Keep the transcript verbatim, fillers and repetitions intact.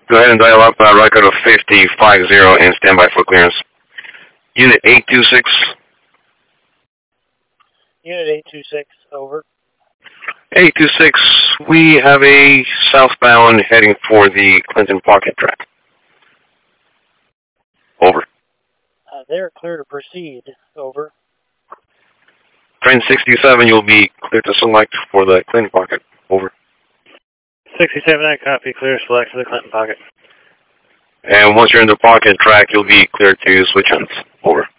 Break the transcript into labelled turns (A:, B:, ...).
A: Go ahead and dial up uh, record of fifty fifty and stand by for clearance. Unit eight two six.
B: Unit eight two six, over.
A: eight two six, we have a southbound heading for the Clinton Pocket track. Over.
B: Uh, they're clear to proceed, over.
A: Train sixty-seven, you'll be clear to select for the Clinton Pocket. Over.
B: sixty-seven, I copy. Clear to select for the Clinton Pocket.
A: And once you're in the pocket track, you'll be clear to switch ends. Over.